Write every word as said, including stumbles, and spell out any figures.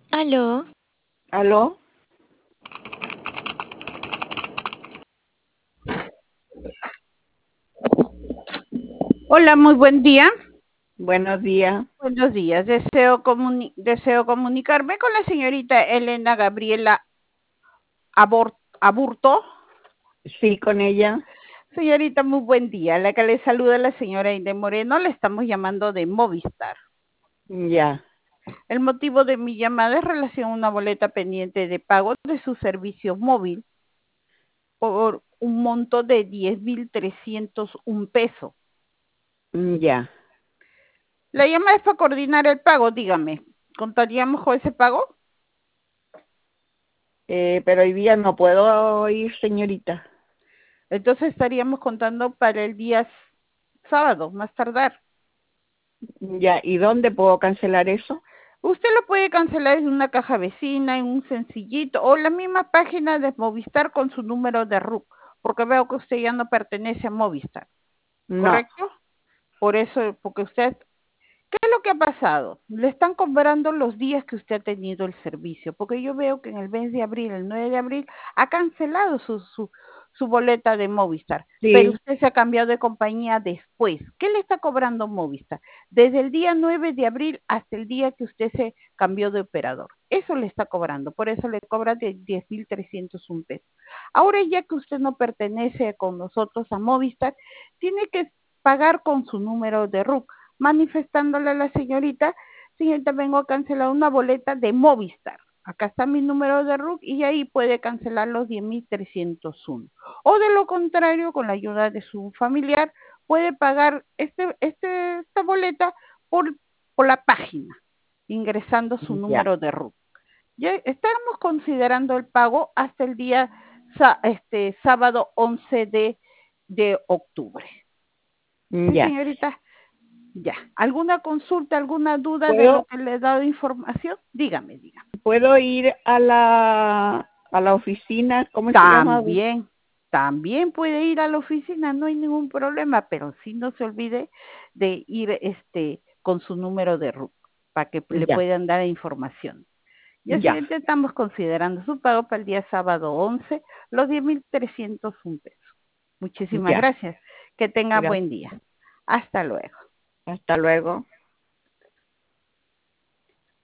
Aló, ¿Aló? Hola, muy buen día. Buenos días. Buenos días. Deseo, comuni- deseo comunicarme con la señorita Elena Gabriela Abor- Aburto. Sí, con ella. Señorita, muy buen día. La que le saluda la señora Inde Moreno. Le estamos llamando de Movistar. Ya. El motivo de mi llamada es relación a una boleta pendiente de pago de su servicio móvil por un monto de diez mil trescientos un peso. Ya. La llamada es para coordinar el pago, dígame. ¿Contaríamos con ese pago? Eh, pero hoy día no puedo ir, señorita. Entonces estaríamos contando para el día sábado, más tardar. Ya. ¿Y dónde puedo cancelar eso? Usted lo puede cancelar en una caja vecina, en un sencillito, o la misma página de Movistar con su número de R U C, porque veo que usted ya no pertenece a Movistar, No. ¿correcto? Por eso, porque usted, ¿qué es lo que ha pasado? Le están cobrando los días que usted ha tenido el servicio, porque yo veo que en el mes de abril, el nueve de abril, ha cancelado su, su, su boleta de Movistar, pero Sí. usted se ha cambiado de compañía después. ¿Qué le está cobrando Movistar? Desde el día nueve de abril hasta el día que usted se cambió de operador. Eso le está cobrando, por eso le cobra de diez mil trescientos un pesos. Ahora ya que usted no pertenece con nosotros a Movistar, tiene que pagar con su número de R U C, manifestándole a la señorita, señorita, vengo a cancelar una boleta de Movistar. Acá está mi número de R U C y ahí puede cancelar los diez mil trescientos uno. O de lo contrario, con la ayuda de su familiar, puede pagar este, este, esta boleta por, por la página, ingresando su Ya. número de R U C. Ya estamos considerando el pago hasta el día este, sábado once de, de octubre. ¿Sí, Ya. señorita? Ya. ¿Alguna consulta, alguna duda de lo ¿Puedo, que le he dado información? Dígame, dígame. puedo ir a la, a la oficina? ¿Cómo se llama? También, también puede ir a la oficina, no hay ningún problema, pero sí no se olvide de ir este con su número de R U C para que le Ya. puedan dar información. Y así Ya. estamos considerando su pago para el día sábado once, los diez mil trescientos un pesos. Muchísimas Ya. gracias. Que tenga buen Gracias. día. Hasta luego. Hasta luego.